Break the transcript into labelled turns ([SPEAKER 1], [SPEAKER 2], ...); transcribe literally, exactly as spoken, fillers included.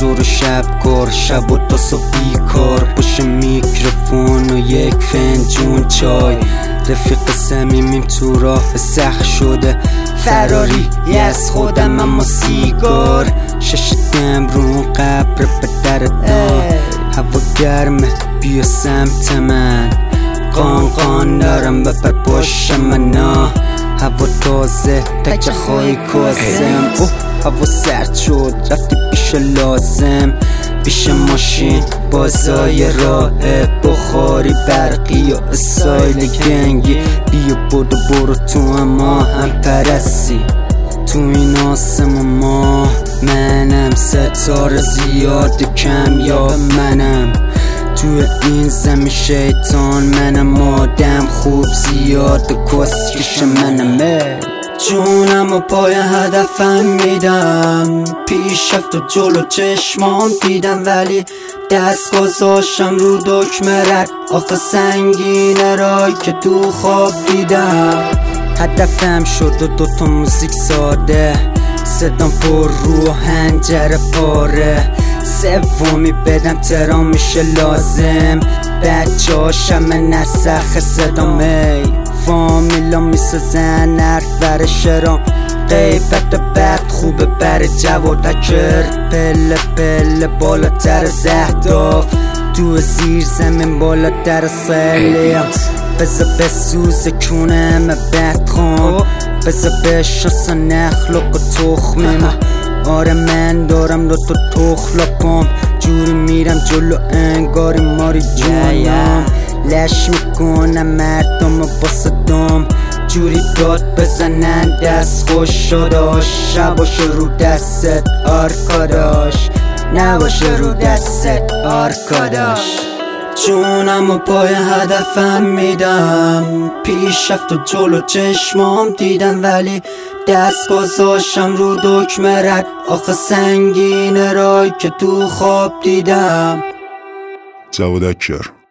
[SPEAKER 1] روز و شب کار، شب و تا صبح بیکار، پشت میکروفون و یک فنجون چای. رفیق صمیمیم تو راه سخت شده، فراری از خودم اما سیگار. شش دم رو قبر به در دام، هوا گرمه بیا سمت من، قان قان دارم بپر پشت منا. هوا تازه تک خواهی کازم، اوه هوا سرد شد رفتی پیش لازم. پیش ماشین بازای راه بخاری برقی و اسایل گنگی. بیا برو برو تو اما هم پرستی تو این آسم ما. منم ستاره زیاد کم یا منم تو این زمین شیطان، منم آدم خوب زیاد کسکش منم. جونم و پای هدفم میدم، پیشرفت و جلو چشمام دیدم، ولی دست گذاشتم رو دکمه رد. آخه سنگینه رای که تو خواب دیدم. هدفم شد و دوتا موزیک ساده، صدام پر رو هنجره پاره. سومی بدم ترا میشه لازم، بچه هاشم نسخ صدامه. فامیلا میسازن حرف بر شرام، غیبت بد خوبه بر جوادکر. پله پله بالاتر از اهداف، تو زیر زمین بالاتر سلیم. بزا بسوز کونم بدخوام، بزا بشناسا نخلق و تخمیم. آره من دارم دو تا تخلقم، جوری میرم جلو انگاری ماری جونم. لش میکنم مردم و با صدام، جوری داد بزنن دست خوش شداش. نباشه رو دستت آرکاداش، نباشه رو دستت آرکاداش. جونم و پای هدفم میدم، پیشرفت و جلو چشمام دیدم، ولی دست گذاشتم رو دکمه رد. آخه سنگینه رای که تو خواب دیدم.
[SPEAKER 2] جوادکر